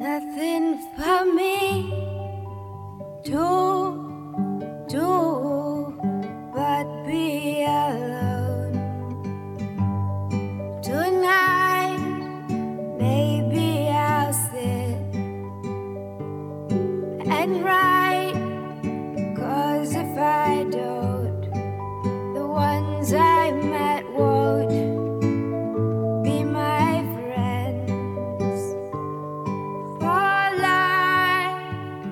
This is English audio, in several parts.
Nothing for me to do but be alone. Tonight, maybe I'll sit and write, 'cause if I don't, the ones I met won't be my friends for life.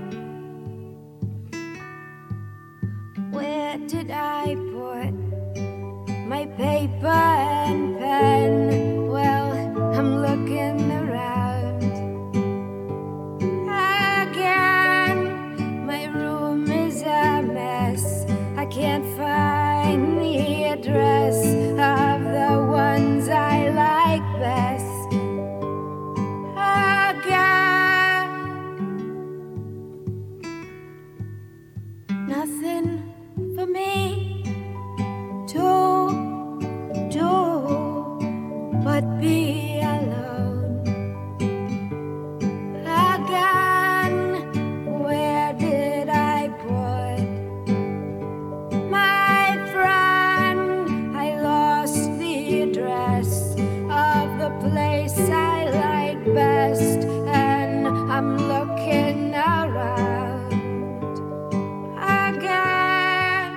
Where did I put my paper and pen? Well, I'm looking around again. My room is a mess. I can't find the address of the ones I like best. Again, nothing for me to do but be alone. Again, where did I put my friend? I lost the address of the place I like best, and I'm looking around again.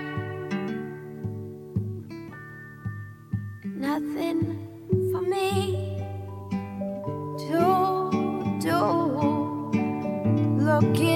Nothing for me to do. Looking